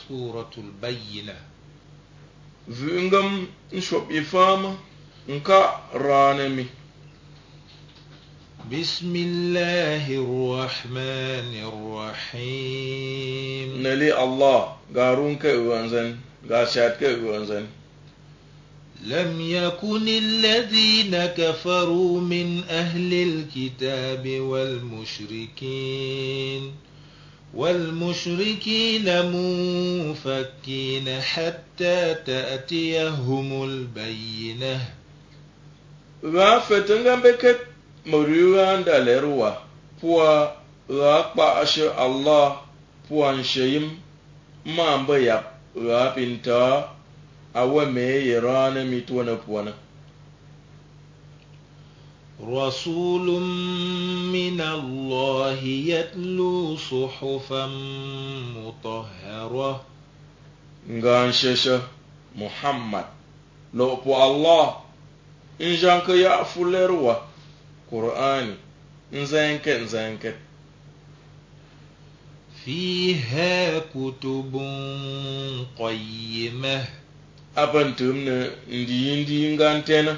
سورة البينة. vingam nshop ifama nka ranemi. بسم الله الرحمن الرحيم. Nali Allah garun ka uanzan gashat ka uanzan. لم يكن الذين كفروا من أهل الكتاب والمشركين منفكين حتى تأتيهم البينة. Rafetangam beket muriwan dalerwa pua rakpa ashe Allah puan shayim mamba yap rapinta awa me yerane mitwana puana. رسول من الله يتلو صحفا مطهرة. Ngan shesha Muhammad lo pu Allah injanka ya fulerwa Qur'ani nzanket فيها كتب قيمة. abantumne ndi ngantena.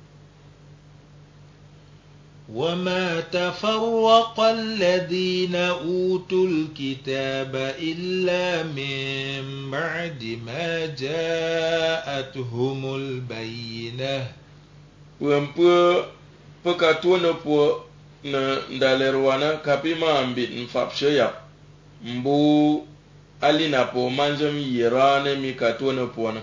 وما تفرق الذين أوتوا الكتاب إلا من بعد ما جاءتهم البينة. Wempu pekatuana pu na ndalerwana kapima ambit mfapshe yap mbu alina po manjam yirane mikatuana puana.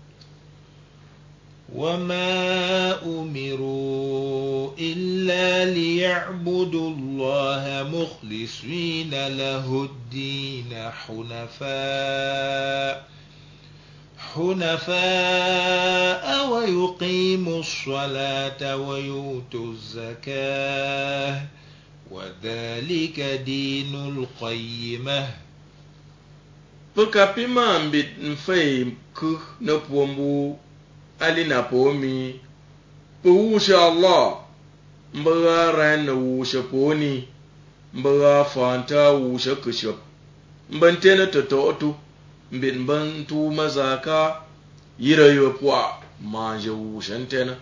وما أمروا إلا ليعبدوا الله مخلصين له الدين حنفاء ويقيموا الصلاة ويؤتوا الزكاة وذلك دين القيمة. Pekapima ambit mfai ku na puambu alina po mi puusha Allah mbaga ran wusha poni mbaga fanta wusha kushop mbantena tototu mbin bantu mazaka yirayo pwa manje wushantena.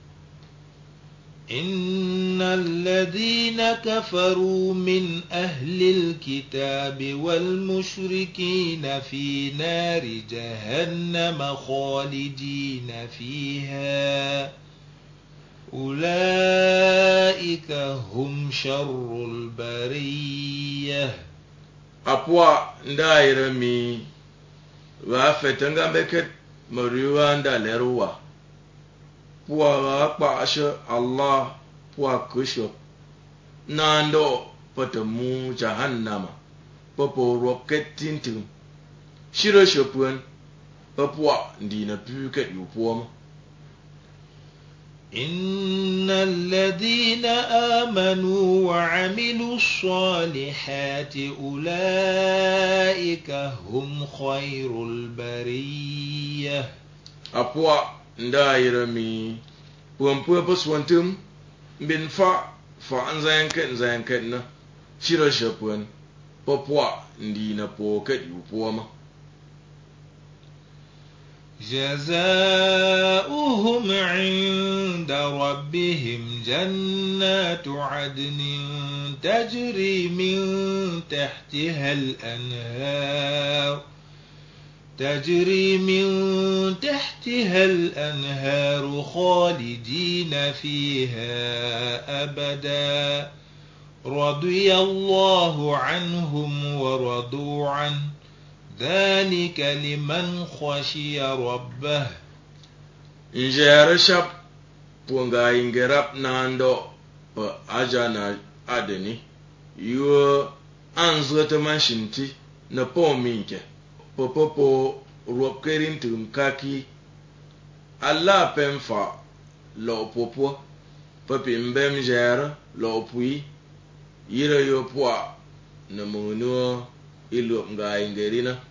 إن الذين كفروا من أهل الكتاب والمشركين في نار جهنم خالدين فيها أولئك هم شر البرية. Apwa ndaira mi wafetanga beket mariwa ndalerwa pwa akpa ashe Allah pwa kusho nando patamu jahannama papo roketintu shiro shopuen papwa ndina puket yupuama. إن الذين آمنوا وعملوا الصالحات أولئك هم خير البرية. Apwa ndaira mi puampu paswantum bin fa anzanket na shiro shopuen papwa ndina poket yupuama. جزاؤهم عند ربهم جنات عدن تجري من تحتها الأنهار خالدين فيها أبدا رضي الله عنهم ورضوا عنه ذلك لمن خشي ربه. Njere shap punga ingerap nando pa ajana adeni yu anzwete manshinti na po minke popopo ruopkerin tumkaki Allah pemfa lo popo papi mbem jere lo pui yire yo poa na munuo ilu mga ingerina